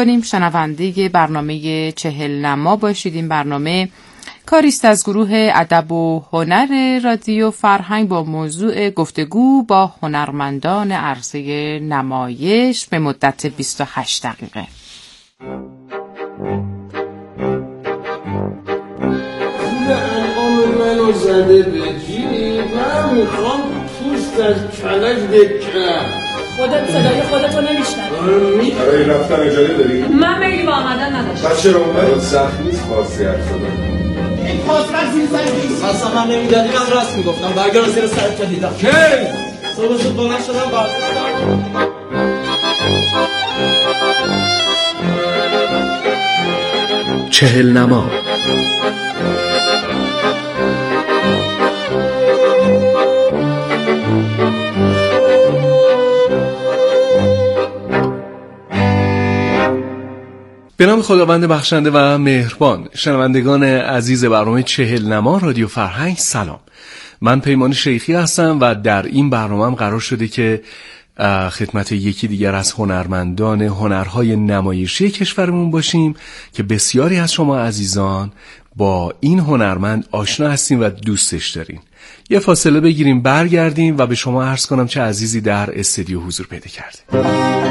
میکنیم شنونده برنامه 40 نما باشید. این برنامه کاریست از گروه ادب و هنر رادیو فرهنگ با موضوع گفتگو با هنرمندان عرصه نمایش به مدت 28 دقیقه. منو زده به جیب، من میخوام پوست از کلش بکنم. خودت صدای خودتو نمیشنوی؟ برای رفتن اجازه داری؟ من میلی با آمدن نداشتم. بس چرا اومد؟ سخت نیست فارسی حرف زدن. این پاسپس این سر اصلا من نمیدادی، من راست میگفتم. برگرد زیر سرت تا دیدم. کی؟ صبح زود بلند شدم چهل نما. به نام خداوند بخشنده و مهربان. شنوندگان عزیز برنامه 40 نما رادیو فرهنگ سلام. من پیمان شیخی هستم و در این برنامه قرار شده که خدمت یکی دیگر از هنرمندان هنرهای نمایشی کشورمون باشیم که بسیاری از شما عزیزان با این هنرمند آشنا هستیم و دوستش دارین. یه فاصله بگیریم برگردیم و به شما عرض کنم چه عزیزی در استودیو حضور پیدا کرده.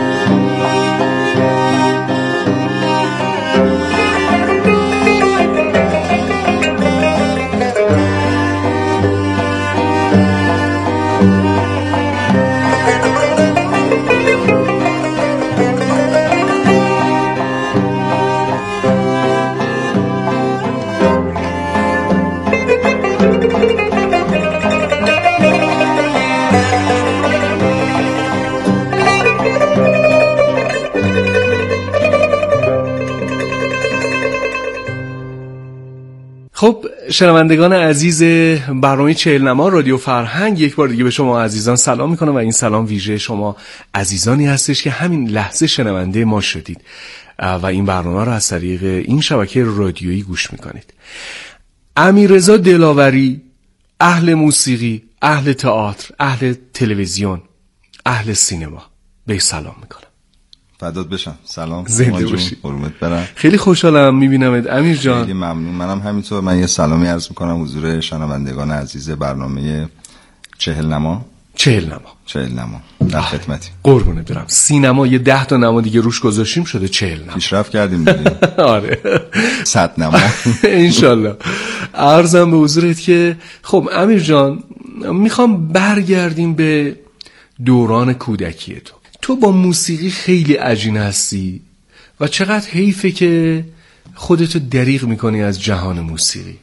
خب شنوندگان عزیز برنامه 40 نما رادیو فرهنگ، یک بار دیگه به شما عزیزان سلام میکنم و این سلام ویژه شما عزیزانی هستش که همین لحظه شنونده ما شدید و این برنامه رو از طریق این شبکه رادیویی گوش میکنید. امیررضا دلاوری، اهل موسیقی، اهل تئاتر، اهل تلویزیون، اهل سینما، به سلام میکنم. فدات بشم. سلام، زنده باشی. قربونت برم. خیلی خوشحالم میبینمت امیر جان. خیلی ممنون. منم همینطور. من یه سلامی عرض میکنم حضور شنوندگان عزیز برنامه 40 نما. 40 نما. 40 نما در خدمتیم. قربونت برم. سینما یه 10 تا نما دیگه روش گذاشتیم شده 40 نما. پیشرفت کردیم دیگه. آره. 100 نما انشالله. عرضم به حضورت که خب امیر جان، میخوام برگردیم به دوران کودکی تو با موسیقی خیلی عجین هستی و چقدر حیفه که خودتو دریغ میکنی از جهان موسیقی.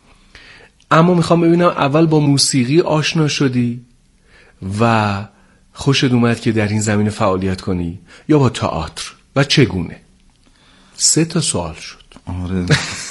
اما میخوام ببینم اول با موسیقی آشنا شدی و خوشت اومد که در این زمینه فعالیت کنی یا با تئاتر و چگونه؟ 3 تا سوال شد. آره.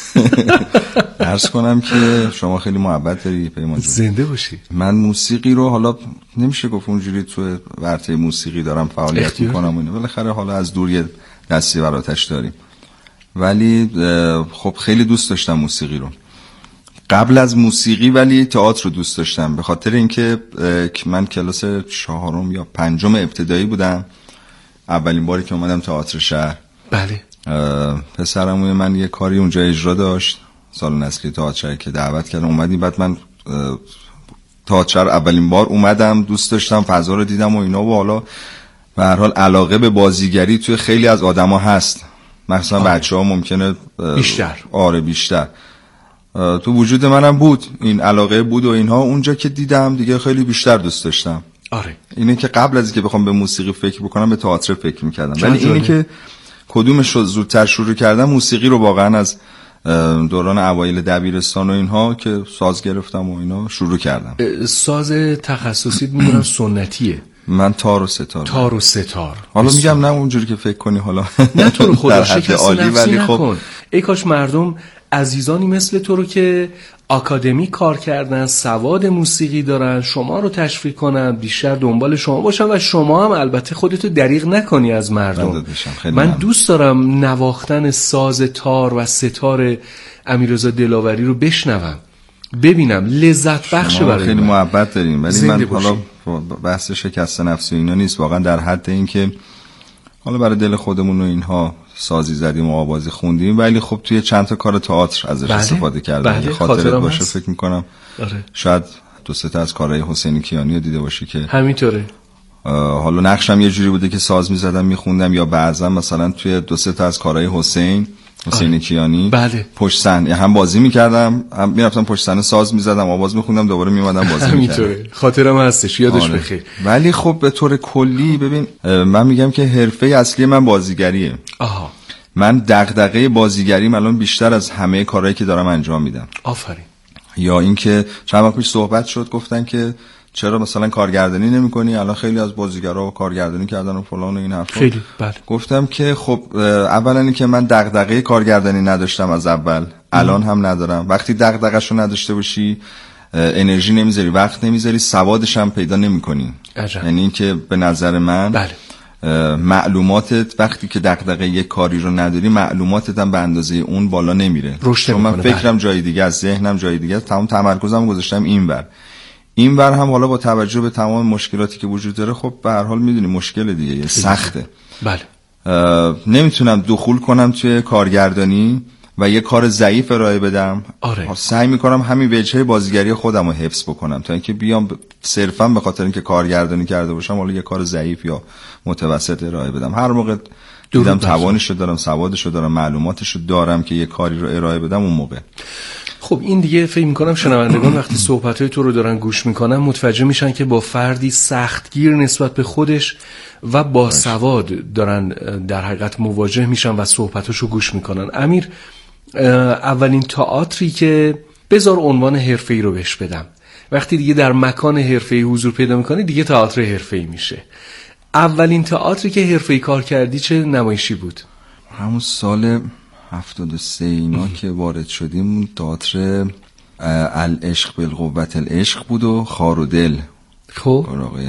عرض کنم که شما خیلی محبت داری پیمان جون. زنده باشی. من موسیقی رو حالا نمیشه گفت اونجوری تو ورطه موسیقی دارم فعالیت میکنم اینه، بالاخره حالا از دور یه دستی براتش داریم، ولی خب خیلی دوست داشتم موسیقی رو قبل از موسیقی، ولی تئاتر رو دوست داشتم به خاطر اینکه من کلاس 4 یا 5 ابتدایی بودم اولین باری که اومدم تئاتر شهر. بله. پسرموی من یه کاری اونجا اجرا داشت، سال نسلی تئاتر که دعوت کردم اومدیم، بعد من تئاتر اولین بار اومدم، دوست داشتم فضا رو دیدم و اینا، و حالا به هر حال علاقه به بازیگری توی خیلی از آدما هست، مثلا بچه‌ها ممکنه بیشتر. آره بیشتر. تو وجود منم بود این علاقه بود و اینها، اونجا که دیدم دیگه خیلی بیشتر دوست داشتم. آره. اینه که قبل از اینکه بخوام به موسیقی فکر بکنم به تئاتر فکر می‌کردم، ولی اینه که کدومش رو زودتر شروع کردم، موسیقی رو واقعا از دوران اوایل دبیرستان و اینها که ساز گرفتم و اینا شروع کردم. ساز تخصصیت میدونم سنتیه. من تار و ستار. تار و ستار. حالا میگم نه اونجوری که فکر کنی، حالا نه تو رو خدا شکست نفسی ولی نکن. خب ای کاش مردم عزیزانی مثل تو رو که آکادمی کار کردن، سواد موسیقی دارن، شما رو تشویق کنن، بیشتر دنبال شما باشن و شما هم البته خودتو دریغ نکنی از مردم. من دوست دارم نواختن ساز تار و ستار امیررضا دلاوری رو بشنوم، ببینم لذت بخشه برای خیلی من. محبت داریم، ولی من حالا بحث شکست نفسی اینا نیست، واقعا در حد این که حالا برای دل خودمون و اینها سازی زدیم و آوازی خوندیم، ولی خب توی چند تا کار تئاتر ازش استفاده کردیم. خاطرت باشه فکر میکنم شاید 2-3 تا از کارهای حسین کیانی رو دیده باشی که همینطوره. حالا نقشم یه جوری بوده که ساز میزدم میخوندم، یا بعضا مثلا توی 2-3 تا از کارهای حسین کیانی پشت صحنه هم بازی میکردم، هم میرفتم پشت صحنه ساز میزدم، آواز میخوندم، دوباره میومدم بازی میکردم. خاطرم هستش، یادش بخیر. ولی خب به طور کلی ببین، من میگم که حرفه اصلی من بازیگریه. من دغدغه بازیگریم الان بیشتر از همه کارهایی که دارم انجام میدم. آفرین. یا اینکه چند وقت پیش صحبت شد، گفتن که چرا مثلا کارگردانی نمی‌کنی؟ الان خیلی از بازیگرا کارگردانی کردن و فلان و این حرفا. خیلی بله. گفتم که خب اولا اینکه من دغدغه کارگردانی نداشتم از اول، الان هم ندارم. وقتی دغدغه‌شو نداشته باشی انرژی نمیذاری، وقت نمیذاری، سوادش هم پیدا نمی‌کنی. یعنی اینکه به نظر من بله. معلوماتت وقتی که دغدغه یک کاری رو نداری، معلوماتت هم به اندازه اون بالا نمیره. چون من فکرم جای دیگه است، ذهنم جای دیگه است، تمام تمرکزم گذاشتم اینور هم حالا با توجه به تمام مشکلاتی که وجود داره، خب به هر حال میدونی مشکل دیگه سخته. بله. نمیتونم دخول کنم توی کارگردانی و یه کار ضعیف ارائه بدم. سعی میکنم همین وجهه بازیگری خودم رو حفظ بکنم تا اینکه بیام صرفا به خاطر اینکه کارگردانی کرده باشم حالا یه کار ضعیف یا متوسط ارائه بدم. هر موقع دیدم توانشو دارم، سوادشو دارم، معلوماتشو دارم که یه کاری رو ارائه بدم، اون موقع. خب این دیگه فکر می‌کنم شنوندگان وقتی صحبت‌های تو رو دارن گوش می‌کنن متوجه میشن که با فردی سختگیر نسبت به خودش و با سواد دارن در حقیقت مواجه میشن و صحبتاشو گوش می‌کنن. امیر، اولین تئاتری که بذار عنوان حرفه‌ای رو بهش بدم، وقتی دیگه در مکان حرفه‌ای حضور پیدا می‌کنی دیگه تئاتر حرفه‌ای میشه. اولین تئاتری که حرفه‌ای کار کردی چه نمایشی بود؟ همون سال 73 اینا که وارد شدیم، تئاتر العشق بالقوت العشق بود و خار و دل. خب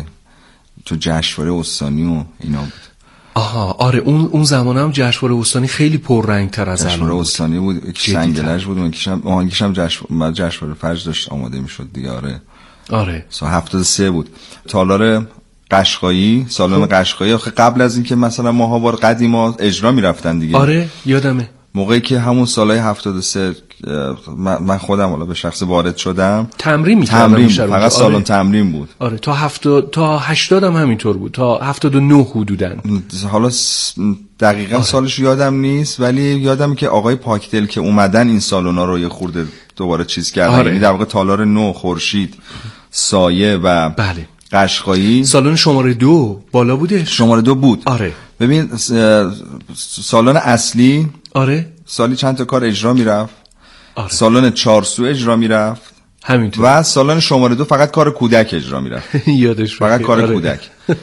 تو جشنواره استانی و اینا بود. آره اون زمان هم جشنواره استانی خیلی پررنگ‌تر از الان بود. جشنواره استانی بود، یکی سنگلج بود، یکیشم جشنواره فجر داشت آماده میشد دیگه. آره سال 73 بود. تالار قشقایی، سالن قشقایی. آخه قبل از اینکه مثلا ماهوار قدیما اجرا میرفتن دیگه. آره یادمه. موقعی که همون سالهای 73 من خودم حالا به شخص وارد شدم، تمرین می‌کردم، فقط سالن تمرین بود. آره تا 80 هم همینطور بود، تا 79 حدوداً. حالا دقیقاً سالش یادم نیست، ولی یادم که آقای پاکدل که اومدن این سالونا رو یه خورده دوباره چیز کردن. یعنی در واقع تالار 9، خورشید، سایه و بله قشقایی. سالن شماره 2 بالا بوده. شماره 2 بود. آره ببین سالن اصلی سالی چند تا کار اجرا میرفت. سالن 4 سو اجرا میرفت همینطور. و سالن شماره 2 فقط کار کودک اجرا میرفت. یادش فقط کار کودک.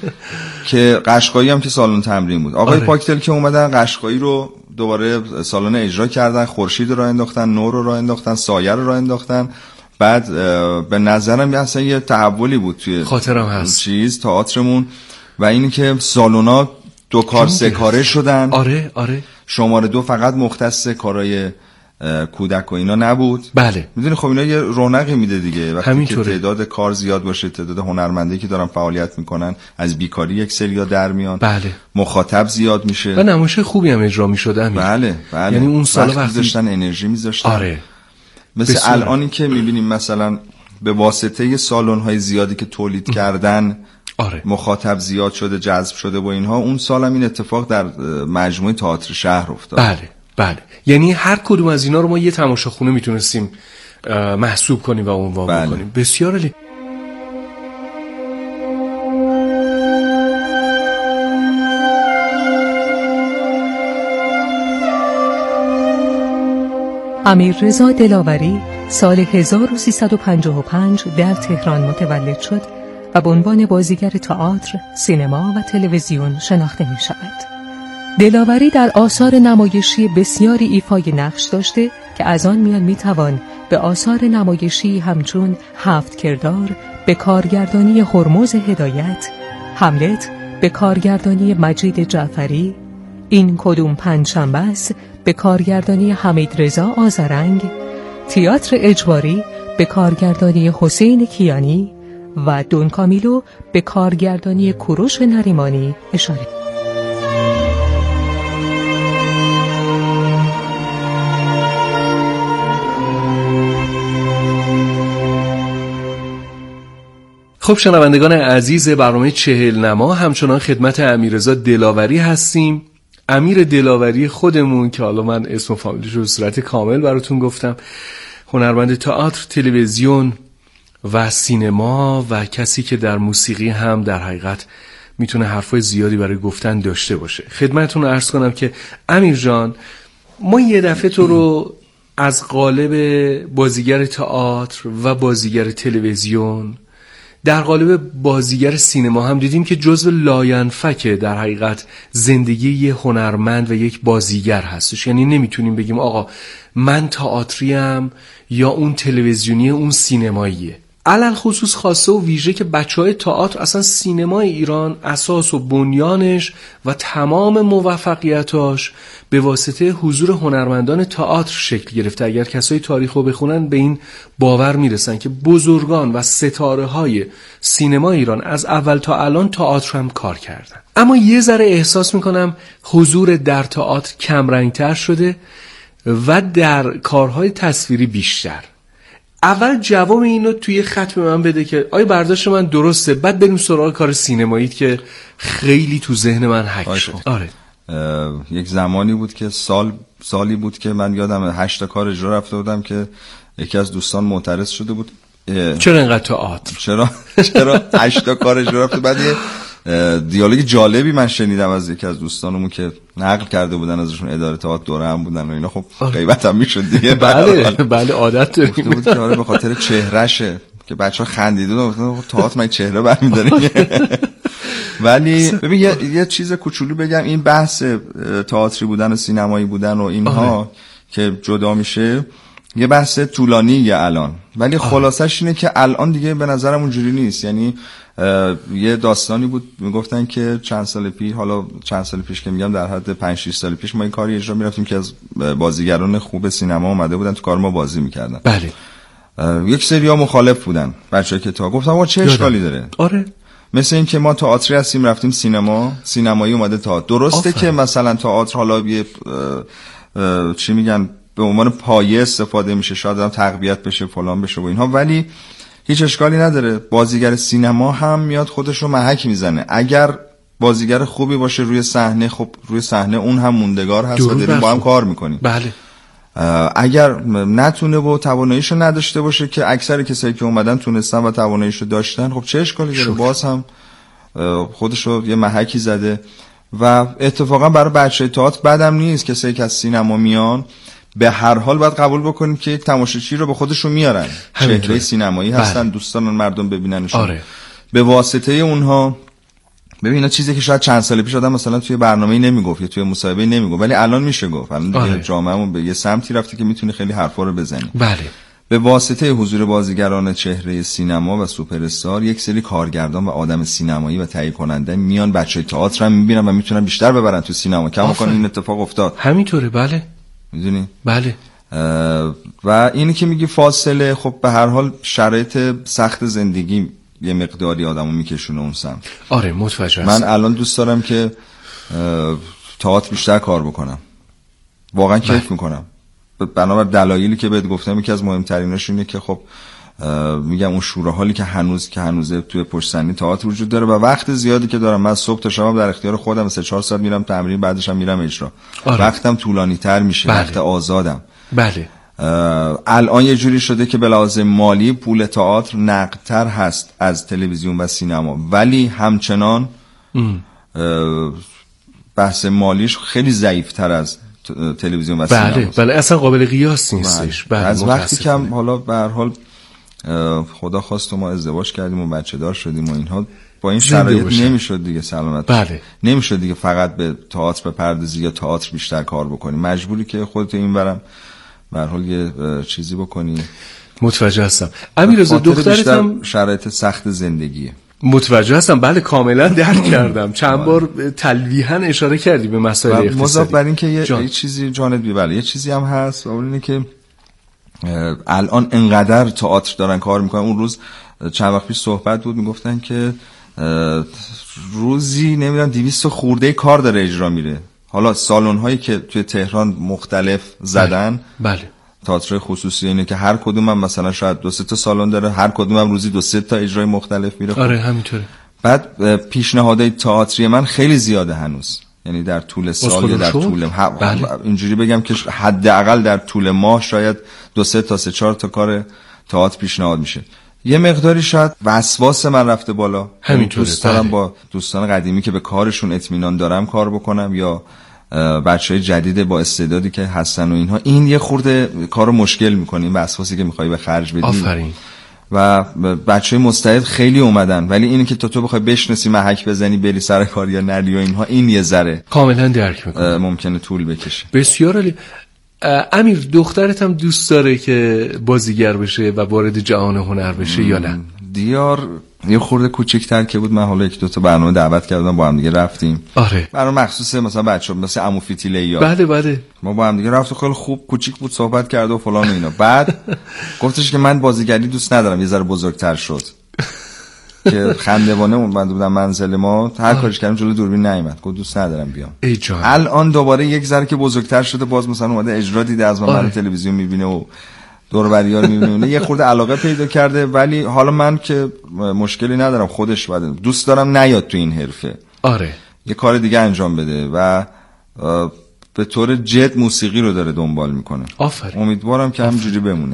که قشقایی هم که سالن تمرین بود. آقای پاکدل که اومدن قشقایی رو دوباره سالن اجرا کردن، خورشید رو راه انداختن، نور رو راه انداختن، سایه رو راه انداختن. بعد به نظرم اصلا یه تحولی بود توی خاطرم هست تئاترمون، و اینی که سالونا 2 کار 3 کاره شدن. آره شماره 2 فقط مختص کارهای کودک و اینا نبود. بله میدونی خب اینا یه رونقی میده دیگه وقتی که تعداد کار زیاد باشه، تعداد هنرمندایی که دارن فعالیت میکنن، از بیکاری یک سریا در میان. بله. مخاطب زیاد میشه و نمایش خوبی هم اجرا میشد. بله یعنی اون سال وقتی داشتن انرژی میذاشتن. آره مثل الانی که میبینیم مثلا به واسطه سالن‌های زیادی که تولید کردن مخاطب زیاد شده، جذب شده با اینها. اون سال هم این اتفاق در مجموعه تئاتر شهر افتاد. بله یعنی هر کدوم از اینا رو ما یه تماشاخونه میتونستیم محسوب کنیم و عنوان بکنیم. بسیار عالی. امیررضا دلاوری سال 1355 در تهران متولد شد و به عنوان بازیگر تئاتر، سینما و تلویزیون شناخته می شود. دلاوری در آثار نمایشی بسیاری ایفای نقش داشته که از آن میان می توان به آثار نمایشی همچون 7 کردار به کارگردانی هرمز هدایت، هملت به کارگردانی مجید جعفری، این کدوم پنجشنبه است به کارگردانی حمیدرضا آذرنگ، تئاتر اجباری به کارگردانی حسین کیانی و دون کامیلو به کارگردانی کوروش نریمانی اشاره. خب شنوندگان عزیز برنامه 40 نما، همچنان خدمت امیررضا دلاوری هستیم. امیر دلاوری خودمون که حالا من اسم و فامیلش رو به صورت کامل براتون گفتم، هنرمند تئاتر، تلویزیون و سینما و کسی که در موسیقی هم در حقیقت میتونه حرفای زیادی برای گفتن داشته باشه. خدمتتون عرض کنم که امیر جان، ما یه دفعه تو رو از قالب بازیگر تئاتر و بازیگر تلویزیون در قالب بازیگر سینما هم دیدیم که جزو لاینفکه در حقیقت زندگی یه هنرمند و یک بازیگر هستش. یعنی نمیتونیم بگیم آقا من تئاتریم یا اون تلویزیونی اون سینماییه. علل خصوص خاصه و ویژه که بچهای تئاتر، اصلا سینمای ایران اساس و بنیانش و تمام موفقیتاش به واسطه حضور هنرمندان تئاتر شکل گرفته. اگر کسای تاریخ رو بخونن به این باور میرسن که بزرگان و ستاره های سینما ایران از اول تا الان تئاتر هم کار کردن. اما یه ذره احساس میکنم حضور در تئاتر کمرنگتر شده و در کارهای تصویری بیشتر. اول جواب اینو توی خط به من بده که آیا برداشت من درسته، بعد بریم سراغ کار سینمایی که خیلی تو ذهن من حک شد. آره. یک زمانی بود که سالی بود که من یادم 8 تا کار اجرا رفته بودم که یکی از دوستان معترض شده بود چرا اینقدر تئاتر؟ چرا 8 تا کار اجرا رفته؟ بعد دیالوگ جالبی من شنیدم از یکی از دوستانمون که نقل کرده بودن ازشون، اداره تئاتر دوره هم بودن و اینا. خب غیبت هم میشد دیگه. بله عادت داریم. بود که آره به خاطر چهرهشه که بچه‌ها خندیدن و گفتن تئاتر من چهره برمی‌داره. ولی ببین یه چیز کوچولو بگم، این بحث تئاتری بودن و سینمایی بودن و اینها که جدا میشه یه بحث طولانیه الان، ولی خلاصش اینه که الان دیگه به نظرم اونجوری نیست. یعنی یه داستانی بود میگفتن که چند سال پیش که میگم در حد 5-6 سال پیش ما این کاری اجرا میرفتیم که از بازیگران خوب سینما اومده بودن تو کار ما بازی میکردن. بله. یک سریا مخالف بودن بچه‌ها که تا گفتم آقا چه اشکالی داره؟ آره. مثل این که ما تئاتری هستیم رفتیم سینمایی اومده تئاتر. درسته که مثلا تئاتر حالا یه چی میگن به عنوان پایه استفاده میشه، شاید هم تقویت بشه فلان بشه و اینها، ولی هیچ اشکالی نداره. بازیگر سینما هم میاد خودش رو محک میزنه. اگر بازیگر خوبی باشه روی صحنه، خب روی صحنه اون هم موندگار هست و داریم با هم کار میکنیم. بله. اگر نتونه و تواناییشو نداشته باشه که اکثر کسایی که اومدن تونستن و تواناییشو داشتن، خب چه اشکالی داره؟ باز هم خودش رو یه محکی زده. و اتفاقا برای بچه‌های تئاتر بدم نیست کسایی که از سینما میان، به هر حال باید قبول بکنیم که یک تماشاچی رو به خودشون میارن، چهره سینمایی هستن. بله. دوستان مردم ببیننشون. آره. به واسطه اونها ببین چیزی که شاید چند سال پیش آدم مثلا توی برنامه‌ای نمیگفت یا توی مصاحبه‌ای نمیگفت، ولی الان میشه گفت. الان دیگه جامعهمون به یه سمتی رفته که میتونه خیلی حرفا رو بزنه. بله. به واسطه حضور بازیگران چهره سینما و سوپر استار یک سری کارگردان و آدم سینمایی و تهیه کننده میان بچهای تئاتر هم میبینن و میتونن بیشتر ببرن تو سینما. کما کنه این اتفاق افتاد. همینطوره. بله. میدونی؟ بله. و اینی که میگی فاصله، خب به هر حال شرایط سخت زندگی یه مقداری آدمو میکشونه اون سمت. آره متوجه من الان دوست دارم که تئاتر بیشتر کار بکنم، واقعا کیف میکنم. بنابر دلایلی که بهت گفتم یکی از مهمتریناش اینه که خب میگم اون شوره‌حالی که هنوز توی پشت صحنه تئاتر وجود داره و وقت زیادی که دارم. من صبح تا شب در اختیار خودم 3-4 ساعت میرم تمرین، بعدش هم میرم اجرا. آره. وقتم طولانی تر میشه. بله. وقت آزادم. بله. الان یه جوری شده که به لحاظ مالی پول تئاتر نقدتر هست از تلویزیون و سینما، ولی همچنان بحث مالیش خیلی ضعیف‌تر از تلویزیون و سینما. بله بله اصلا قابل قیاس نیستش. بله. از وقتی که حالا به هر حال خدا خواست و ما ازدواج کردیم و بچه دار شدیم و اینها، با این شرایط نمیشد دیگه سلامت. بله. نمیشد دیگه فقط به تئاتر بپردازی یا تئاتر بیشتر کار بکنی. مجبوری که خودت اینورم به هر حال یه چیزی بکنی. متوجه هستم. امیررضا دخترتم شرایط سخت زندگیه. متوجه هستم. بله کاملا درک کردم. چند بار تلویحاً اشاره کردی به مسائل اقتصادی. مضاف بر این که یه چیزی جانبی، بله یه چیزی هم هست و اون اینه که الان انقدر تئاتر دارن کار میکنن. اون روز چند وقت پیش صحبت بود میگفتن که روزی نمیدونم 200 خورده کار داره اجرا میره. حالا سالن هایی که توی تهران مختلف زدن، بله. تئاتر خصوصی اینه که هر کدومم مثلا شاید 2-3 تا سالن داره، هر کدومم روزی 2-3 تا اجرای مختلف میره. آره همینطوره. بعد پیشنهادهای تئاتری من خیلی زیاده هنوز، یعنی در طول سال یا در طول اینجوری بگم که حداقل در طول ماه شاید 2-3 تا 3-4 تا کار تئاتر پیشنهاد میشه. یه مقداری شاید وسواس من رفته بالا، همینطوره. دوست دارم با دوستان قدیمی که به کارشون اطمینان دارم کار بکنم، یا بچهای جدید با استعدادی که هستن و اینها. این یه خورده کارو مشکل میکنه، این وسواسی که میخوای به خرج بدی. آفرین. و بچهای مستعد خیلی اومدن، ولی اینی که تو بخوای بشناسی، محک بزنی، بری سر کار یا نری و اینها، این یه ذره کاملا درک میکنم، ممکنه طول بکشه. بسیار عالی. امیر، دخترت هم دوست داره که بازیگر بشه و وارد جهان هنر بشه یا نه؟ دیار یه خورده کوچیک‌تر که بود، من حالا 1-2 تا برنامه دعوت کردم، با هم دیگه رفتیم. آره. برنامه مخصوص مثلا بچه‌ها، مثلا عمو فیتیلیا. بله. ما با هم دیگه رفتیم، خیلی خوب کوچیک بود، صحبت کرد و فلان و اینا. بعد گفتش که من بازیگری دوست ندارم، یه ذره بزرگتر شد. که خندوانه من بودم منزل ما، هر کارش کردم جلوی دوربین نیومد، گفت دوست ندارم بیام. ای جان. الان دوباره یک ذره که بزرگتر شده، باز مثلا اومده اجرا دیده از من تلویزیون میبینه و دور و بریار میبینه، یه خورده علاقه پیدا کرده. ولی حالا من که مشکلی ندارم، خودش بده، دوست دارم نیاد تو این حرفه. آره. یه کار دیگه انجام بده و به طور جد موسیقی رو داره دنبال میکنه. آفرین. امیدوارم که همینجوری بمونه.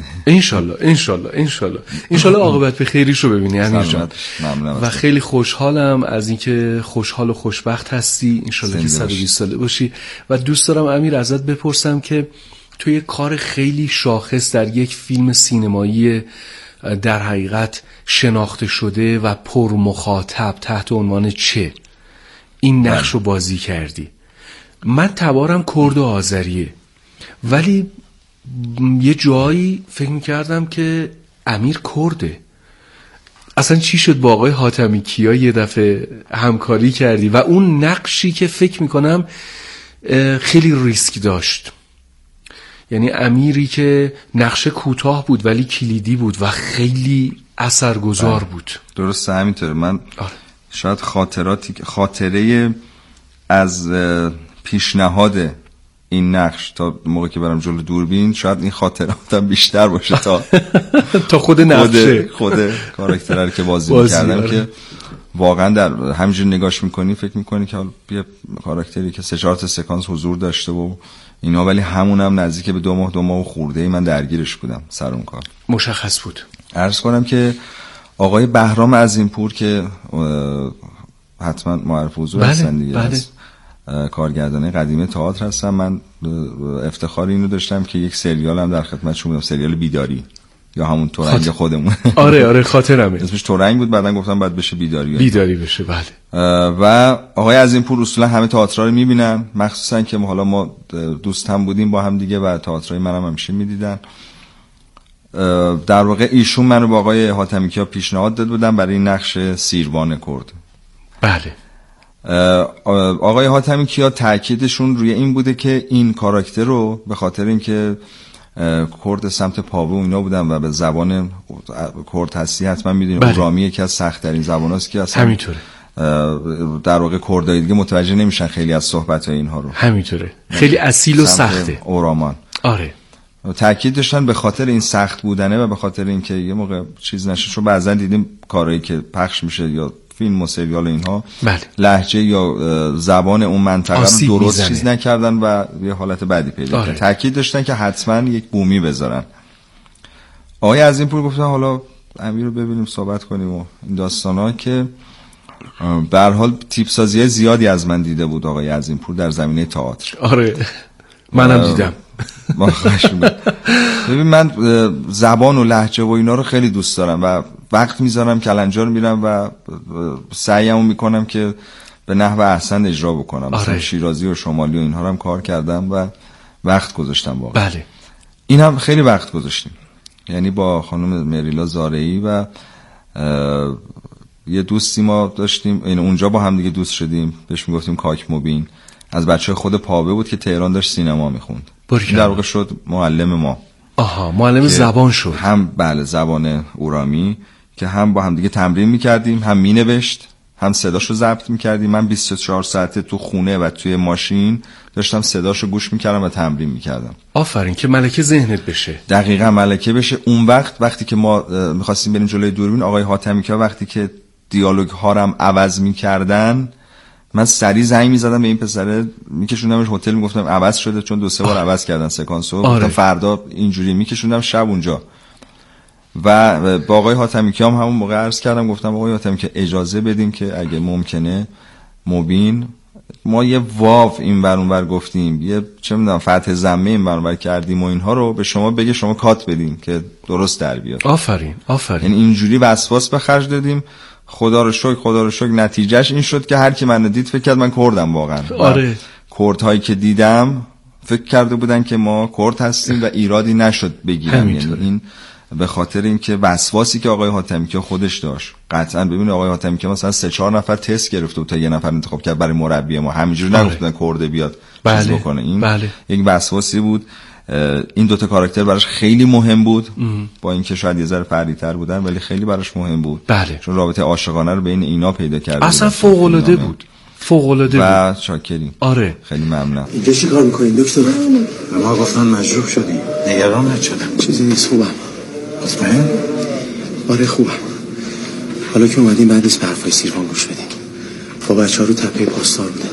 انشالله عاقبت به خیریش رو ببینی امیر جان. ممنونم. و خیلی خوشحالم از اینکه خوشحال و خوشبخت هستی. انشالله که 120 ساله باشی. و دوست دارم امیر ازت بپرسم که تو یه کار خیلی شاخص در یک فیلم سینمایی در حقیقت شناخته شده و پر مخاطب تحت عنوان چه این نقش رو بازی کردی. من تبارم کرد و آذریه، ولی یه جایی فکر میکردم که امیر کرده. اصلا چی شد با آقای حاتمی کیا یه دفعه همکاری کردی و اون نقشی که فکر میکنم خیلی ریسک داشت، یعنی امیری که نقش کوتاه بود ولی کلیدی بود و خیلی اثرگذار بود. درسته، همینطوره. من شاید خاطره از پیشنهاد این نقش تا موقعی که برم جلو دوربین، شاید این خاطراتم بیشتر باشه تا تا خود نقشه، خود کاراکتری که بازی می‌کردم، که واقعا در همینجوری نگاش می‌کنی فکر می‌کنی که یه کاراکتری که 3-4 تا سکانس حضور داشته و اینا، ولی همونم نزدیک به 2 ماه خورده من درگیرش بودم سر اون کار. مشخص بود. عرض کنم که آقای بهرام عظیمپور که حتما معرف حضور هستن دیگه، کارگردان قدیم تئاتر هستم. من افتخار اینو داشتم که یک سریال هم در خدمتشون بودم، سریال بیداری یا همون تورنگ خودمون. آره خاطرمه، اسمش تورنگ بود، بعدن گفتم بعد بشه بیداری بشه. بله. و آقای عظیمپور اصولا همه تئاترها رو میبینن، مخصوصا که حالا ما دوست هم بودیم با هم دیگه و تئاترای منم همیشه میدیدن. در واقع ایشون منو با آقای حاتمی کیا پیشنهاد داد بودن برای این نقش سیروان کرد. بله. آقای حاتمی کیا تاکیدشون روی این بوده که این کاراکتر رو به خاطر اینکه کرد سمت پاوه و اینا بودن و به زبان کرد هستی حتما میدونید اورامی یکی از سخت ترین زباناست که اصلا همینطوره. در واقع کردای دیگه متوجه نمیشن خیلی از صحبت‌های اینها رو. همینطوره، خیلی اصیل و سخته. اورامان. آره. تاکید داشتن به خاطر این سخت بودنه و به خاطر اینکه یه موقع چیز نشه، چون بعضا دیدیم کارهایی که پخش میشه یا فیلم و سریال اینها، بله، لهجه یا زبان اون منطقه رو درست چیز نکردن و یه حالت بدی پیدا کرد. تاکید داشتن که حتما یک بومی بذارن. آقای عظیمپور گفتن حالا امیر رو ببینیم صحبت کنیم و این داستانا، که به هر حال تیپ سازی زیادی از من دیده بود آقای عظیمپور در زمینه تئاتر. آره منم دیدم. ببین من زبان و لهجه و اینا رو خیلی دوست دارم و وقت میذارم، کلنجار میرم و سعیمو میکنم که به نحو احسن اجرا بکنم. مثلا شیرازی و شمالی و اینها رو هم کار کردم و وقت گذاشتم واقعا. بله. این هم خیلی وقت گذاشتیم، یعنی با خانم مریلا زارعی و یه دوستی ما داشتیم، این اونجا با هم دیگه دوست شدیم، بهش میگفتیم کاک مبین، از بچه خود پاوه بود که تهران داشت سینما میخوند، در واقع شد معلم ما. آها، معلم زبان شد. هم بله، زبان اورامی، که هم با هم دیگه تمرین میکردیم، هم مینوشت، هم صداشو ضبط میکردیم. من 24 ساعته تو خونه و توی ماشین داشتم صداشو گوش میکردم و تمرین میکردم. آفرین، که ملکه ذهنت بشه. دقیقاً ملکه بشه. اون وقتی که ما میخواستیم بریم جلوی دوربین، آقای حاتمی‌کیا وقتی که دیالوگ ها رو هم عوض میکردن، من سریع زنگ میزدم به این پسره، میکشوندمش هتل، میگفتم عوض شده، چون 2-3 بار عوض کردن سکانسو. گفتم فردا اینجوری میکشوندم شب اونجا. و با آقای حاتمی‌کیا هم همون موقع عرض کردم، گفتم آقای حاتمی‌کیا اجازه بدیم که اگه ممکنه مبین ما یه واو این ور اون ور گفتیم، یه چه میدونم فتح ضمه این ور اون ور کردیم و اینها رو به شما بگه، شما کات بدیم که درست در بیاد. آفرین. یعنی اینجوری وسواس به خرج دادیم. خدا رو شکر نتیجهش این شد که هر کی منو دید فکر کرد من کردم واقعا. آره. کردهایی که دیدم فکر کرده بودن که ما کرد هستیم و ایرادی نشد بگیرم. یعنی این به خاطر اینکه وسواسی که آقای حاتمی‌کیا خودش داشت. قطعا ببین آقای حاتمی‌کیا مثلا 3-4 نفر تست گرفته بود تا یه نفر انتخاب کرد برای مربی ما، همینجوری نگفتن کرده بیاد چیز بکنه. این یک وسواسی بود. این دوتا کاراکتر براش خیلی مهم بود، با اینکه شاید یه ذره فردی‌تر بودن ولی خیلی براش مهم بود. چون رابطه عاشقانه رو بین اینا پیدا کرد. اصلا فوق‌العاده بود. و شاکریم. آره. خیلی ممنونم. اینجا چی کار می‌کنین دکتر؟ ما گفتن مجروح شدی. نگران نشدم. چیزی نیست، خوبم. مطمئن؟ آره خوبم. حالا که اومدیم بعد از حرفای سیروان گوش بدیم. با بچه‌ها رو تپه پاسدار بودن.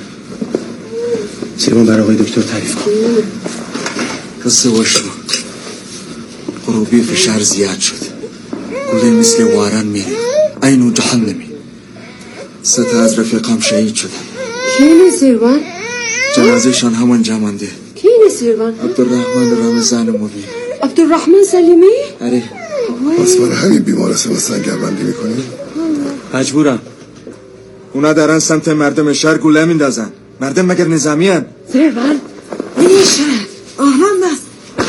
سیروان برای آقای دکتر تعریف کن. قصه باش رو. غروبی فشار زیاد شد. گوله مثل واران میره. اینو جهنمی. 3 تا از رفیقام شهید شدن. کینه سیروان؟ جنازه‌شان همونجا مانده. کینه سیروان؟ عبدالرحمن رمضان مبین. عبدالرحمن سلیمی؟ آره. بس برای همین بیمارستان سنگربندی میکنی؟ مجبورم. اونا دارن سمت مردم شهر گوله میندازن. مردم مگر نظامی هن؟ سیروان نیشه آهان بست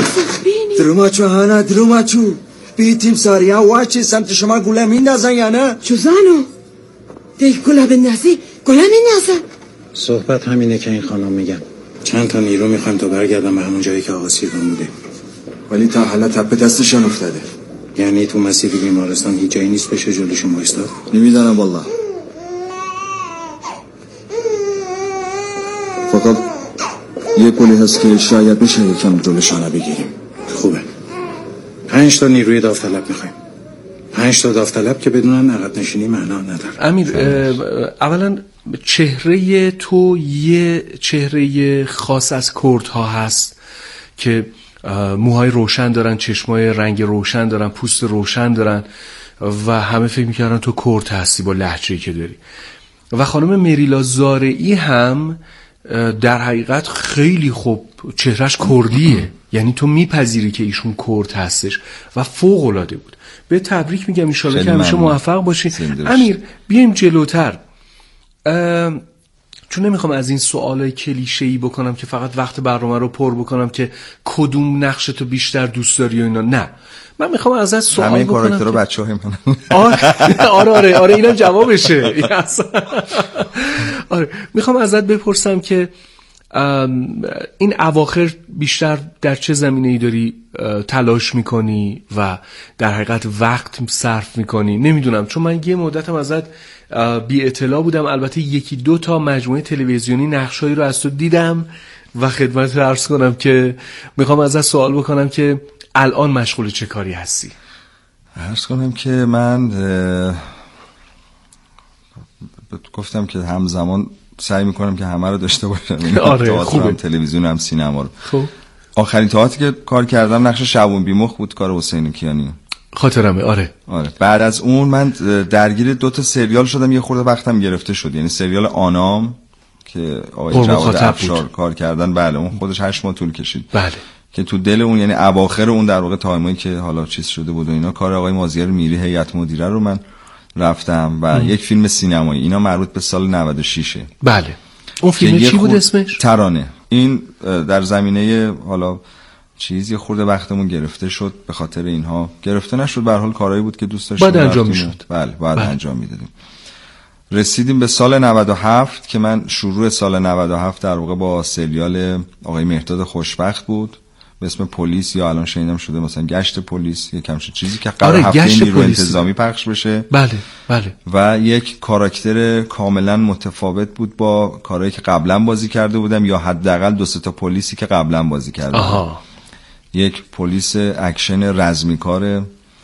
دروماچو بیتیم ساریا واچی سمت شما گوله میندازن یا نه؟ چو زنو دیگه گوله بندازی گوله میندازن. صحبت همینه که این خانم میگم. چند تا نیرو میخوایم تا برگردم به همون جایی که آقا سیروان بوده، ولی تا حالا تپه دستشان افتاده. یعنی تو مسیر بیمارستان هیچ جایی نیست بشه جلوشون وایستاد؟ نمیدانم والله. فقط یه پلی هست که شاید بشه یکم جلوشانه بگیریم. خوبه. 5 تا نیروی داوطلب میخوایم. 5 تا داوطلب که بدونن عقب نشینی معنا نداره. امیر، اولا چهره تو یه چهره خاص از کردها هست که موهای روشن دارن، چشمای رنگ روشن دارن، پوست روشن دارن و همه فکر میکردن تو کرد هستی با لهجه‌ای که داری. و خانم مریلا زارعی هم در حقیقت خیلی خوب چهرش کردیه، یعنی تو میپذیری که ایشون کرد هستش و فوق العاده بود. به تبریک میگم، ان شاءالله که همیشه موفق باشی. امیر بیایم جلوتر، چون نمیخوام از این سوالای کلیشه‌ای بکنم که فقط وقت برنامه رو پر بکنم که کدوم نقش تو بیشتر دوست داری و اینا. نه، من میخوام ازت سوال بکنم. همه کاراکترها بچه‌ها میمونن. آره اینم جوابشه. آره میخوام ازت بپرسم که این اواخر بیشتر در چه زمینه‌ای داری تلاش میکنی و در حقیقت وقت صرف میکنی؟ نمیدونم، چون من یه مدتم ازت بی اطلاع بودم. البته 1-2 تا مجموعه تلویزیونی نقشایی رو از تو دیدم و خدمت عرض کنم که میخوام ازت سوال بکنم که الان مشغول چه کاری هستی؟ عرض کنم که من گفتم که همزمان سعی میکنم که همه رو داشته باشم. آره خوبه. تلویزیون هم سینما رو. خوب. آخرین تئاتری که کار کردم نقش شعبان بیمخ بود، کار حسین کیانی. خاطرمه. آره. بعد از اون من درگیر 2 تا سریال شدم، یه خورده وقتم گرفته شد. یعنی سریال آنام که آقای جواد افشار کار کردن، بله اون خودش 8 ماه طول کشید. بله. که تو دل اون یعنی اواخر اون در واقع تایمایی که حالا چیز شده بود و اینا، کار آقای مازیار میری هیئت مدیره رو من رفتم و یک فیلم سینمایی، اینا مربوط به سال 96. بله. اون فیلم چی بود اسمش؟ ترانه. این در زمینه حالا چیزی خورده وقتمون گرفته شد، به خاطر اینها گرفته نشد، به هر حال کارایی بود که دوست داشتیم بعد انجام میشد. بله بعد انجام میدادیم. رسیدیم به سال 97 که من شروع سال 97 در واقع با سریال آقای مهرداد خوشبخت بود به اسم پلیس، یا الان شنیدم شده مثلا گشت پلیس، یک همچین چیزی که قرار هفته نیرو انتظامی پخش بشه. بله بله. و یک کاراکتر کاملا متفاوت بود با کارهایی که قبلا بازی کرده بودم، یا حداقل 2-3 تا پلیسی که قبلا بازی کرده بودم. یک پلیس اکشن رزمیکاره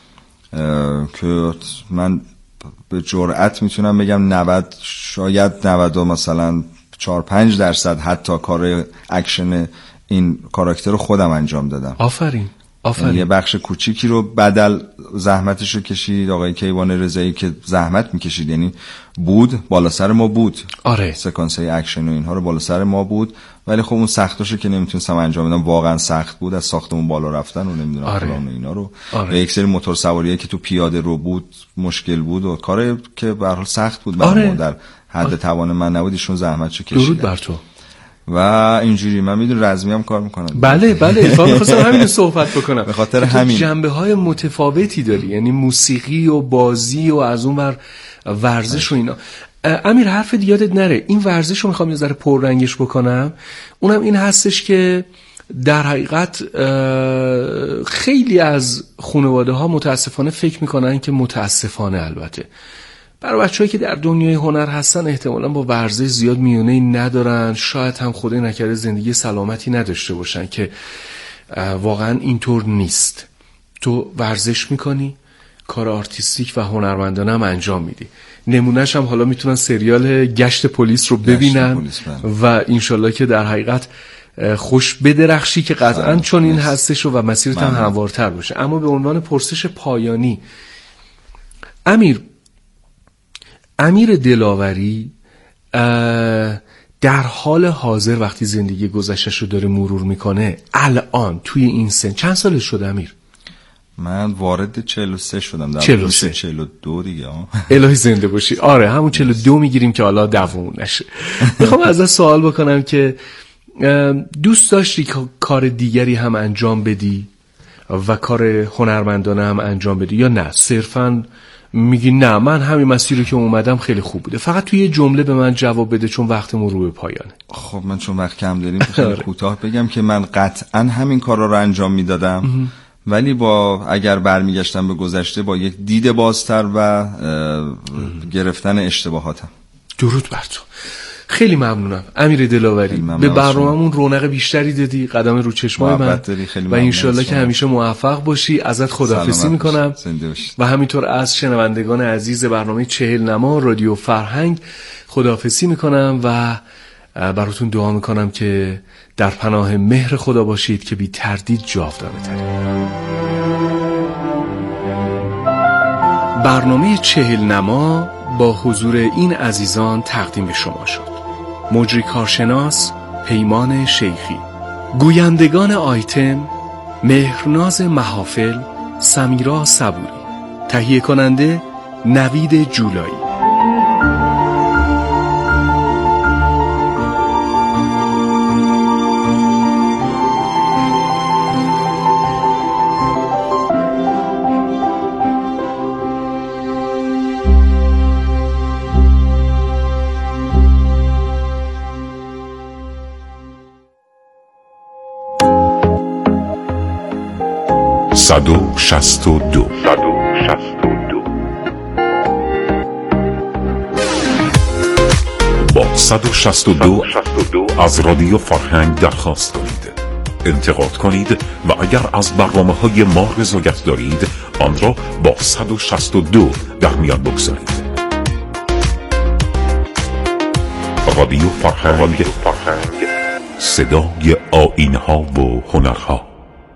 که من به جرئت میتونم بگم 90 شاید 90 مثلا 4-5% حتی کار اکشن این کاراکتر رو خودم انجام دادم. آفرین. یه بخش کوچیکی رو بدل زحمتش رو کشید آقای کیوان رضایی که زحمت میکشید، یعنی بود بالا سر ما بود. آره. سکانس‌های اکشن و اینها رو بالا سر ما بود، ولی خب اون سختاشو که نمیتونستم انجام بدم، واقعا سخت بود، از ساختمون بالا رفتن و نمیدونم فلان و اینا رو. و یک سری موتور سواریایی که تو پیاده رو بود مشکل بود و کاری که به هر حال سخت بود برام، در حد توان من نبود، ایشون زحمتشو کشید. درود بر تو. و اینجوری من میدونم رزمی هم کار میکنم. بله بله، اتفاقا می‌خواستم همین صحبت بکنم. به خاطر همین جنبه‌های متفاوتی داری، یعنی موسیقی و بازی و از اون ور ورزش و اینا. امیر حرف یادت نره، این ورزش رو میخوام یه ذره پررنگش بکنم. اونم این هستش که در حقیقت خیلی از خانواده ها متاسفانه فکر میکنن که متاسفانه البته برای بچه‌هایی که در دنیای هنر هستن احتمالاً با ورزش زیاد میونه‌ای ندارن، شاید هم خدای نکرده زندگی سلامتی نداشته باشن، که واقعاً اینطور نیست. تو ورزش میکنی، کار آرتیستیک و هنرمندانه هم انجام میدی. نمونهش هم حالا میتونن سریال گشت پلیس رو ببینن و انشالله که در حقیقت خوش بدرخشی که قطعاً چون این هستش و مسیرت هم هموارتر باشه. اما به عنوان پرسش پایانی، امیر دلاوری در حال حاضر وقتی زندگی گذشته‌اش رو داره مرور میکنه، الان توی این سن چند سالش شده امیر؟ من وارد 43 شدم، در 42 دیگه. الهی زنده باشی. آره همون 42 میگیریم که حالا دووم نشه. میخوام ازت سوال بکنم که دوست داشتی کار دیگری هم انجام بدی و کار هنرمندانه هم انجام بدی، یا نه صرفاً میگی نه من همین مسیری که اومدم خیلی خوب بوده؟ فقط توی یه جمله به من جواب بده چون وقتمون رو به پایانه. خب من چون وقت کم داریم خیلی کوتاه بگم که من قطعاً همین کارا رو انجام میدادم، ولی با اگر برمیگشتم به گذشته با یک دید بازتر و گرفتن اشتباهاتم. درود بر تو. خیلی ممنونم امیر دلاوری، به برنامه‌مون رونق بیشتری دادی، قدم رو چشمای من، و انشالله که همیشه موفق باشی. ازت خداحافظی میکنم و همینطور از شنوندگان عزیز برنامه 40 نما رادیو فرهنگ خداحافظی میکنم و براتون دعا میکنم که در پناه مهر خدا باشید که بی تردید جاودانه ترید. برنامه 40 نما با حضور این عزیزان تقدیم به شما شد. مجری کارشناس پیمان شیخی، گویندگان آیتم مهرناز محافل سمیرا صبوری، تهیه کننده نوید جولایی. با 162 از رادیو فرهنگ درخواست کنید، انتقاد کنید و اگر از برنامه‌های ما رضایت دارید آن را با 162 در میان بگذارید. رادیو فرهنگ، صدای آیین‌ها و هنرها.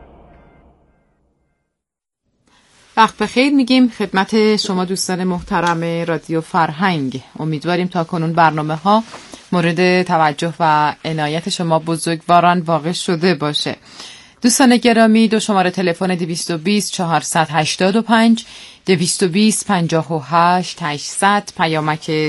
وقت بخیر میگیم خدمت شما دوستان محترم رادیو فرهنگ. امیدواریم تا کنون برنامه ها مورد توجه و عنایت شما بزرگواران واقع شده باشه. دوستان گرامی، دو شماره تلفن 220 485 220 58 800 پیامک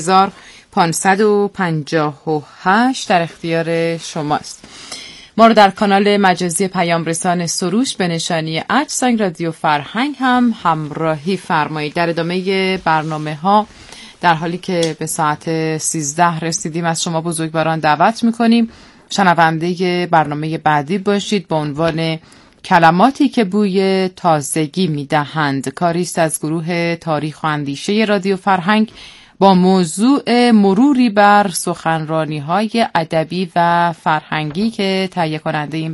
30558 در اختیار شماست. ما رو در کانال مجازی پیام رسان سروش به نشانی @ رادیو فرهنگ هم همراهی فرمایید. در ادامه برنامه ها در حالی که به ساعت 13 رسیدیم از شما بزرگواران دعوت میکنیم شنونده برنامه بعدی باشید با عنوان کلماتی که بوی تازگی میدهند. کاریست از گروه تاریخ و اندیشه رادیو فرهنگ با موضوع مروری بر سخنرانی‌های ادبی و فرهنگی که تهیه کننده این